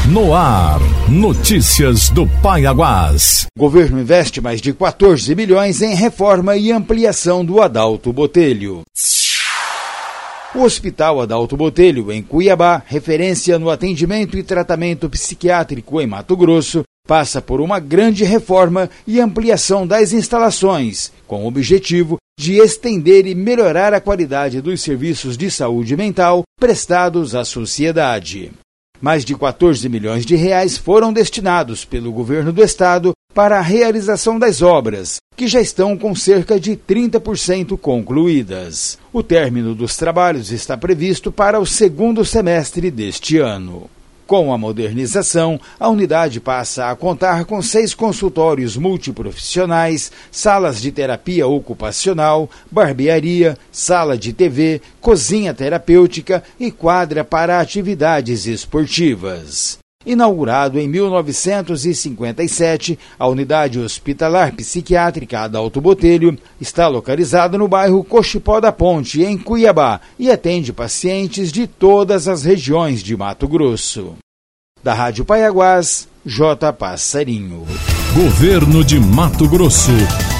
No ar, notícias do Paiaguás. O governo investe mais de 14 milhões em reforma e ampliação do Adalto Botelho. O Hospital Adalto Botelho, em Cuiabá, referência no atendimento e tratamento psiquiátrico em Mato Grosso, passa por uma grande reforma e ampliação das instalações, com o objetivo de estender e melhorar a qualidade dos serviços de saúde mental prestados à sociedade. Mais de 14 milhões de reais foram destinados pelo governo do estado para a realização das obras, que já estão com cerca de 30% concluídas. O término dos trabalhos está previsto para o segundo semestre deste ano. Com a modernização, a unidade passa a contar com 6 consultórios multiprofissionais, salas de terapia ocupacional, barbearia, sala de TV, cozinha terapêutica e quadra para atividades esportivas. Inaugurado em 1957, a unidade hospitalar psiquiátrica Adalto Botelho está localizada no bairro Cochipó da Ponte, em Cuiabá, e atende pacientes de todas as regiões de Mato Grosso. Da Rádio Paiaguás, J. Passarinho. Governo de Mato Grosso.